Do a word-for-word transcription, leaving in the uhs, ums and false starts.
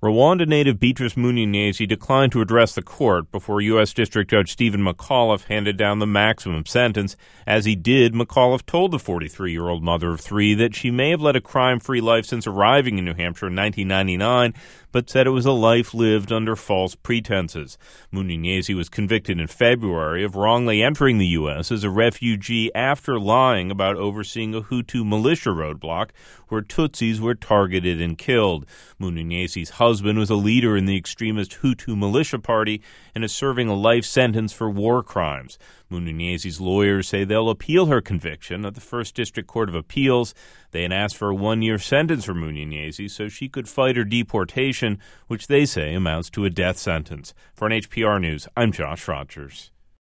Rwanda native Beatrice Munyenyezi declined to address the court before U S. District Judge Stephen McAuliffe handed down the maximum sentence. As he did, McAuliffe told the forty-three-year-old mother of three that she may have led a crime-free life since arriving in New Hampshire in nineteen ninety-nine, but said it was a life lived under false pretenses. Munyenyezi was convicted in February of wrongly entering the U S as a refugee after lying about overseeing a Hutu militia roadblock where Tutsis were targeted and killed. Munyenyezi's husband was a leader in the extremist Hutu militia party and is serving a life sentence for war crimes. Munyenyezi's lawyers say they'll appeal her conviction at the First District Court of Appeals. They had asked for a one-year sentence for Munyenyezi so she could fight her deportation, which they say amounts to a death sentence. For N H P R News, I'm Josh Rogers.